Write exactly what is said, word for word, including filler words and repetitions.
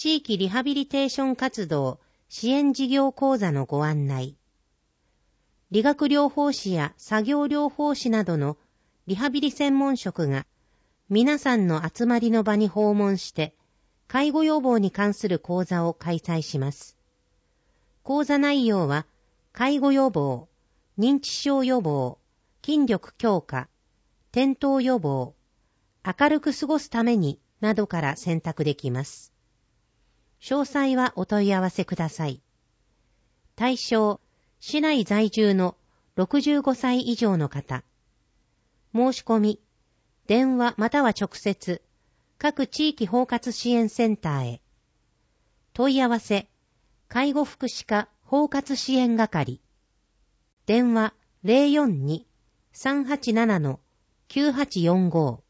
地域リハビリテーション活動支援事業講座のご案内。理学療法士や作業療法士などのリハビリ専門職が皆さんの集まりの場に訪問して介護予防に関する講座を開催します。講座内容は介護予防、認知症予防、筋力強化、転倒予防、明るく過ごすためになどから選択できます。詳細はお問い合わせください。対象、市内在住のろくじゅうごさい以上の方。申し込み、電話または直接、各地域包括支援センターへ。問い合わせ、介護福祉課包括支援係。電話 ゼロよんに さんはちなな きゅうはちよんご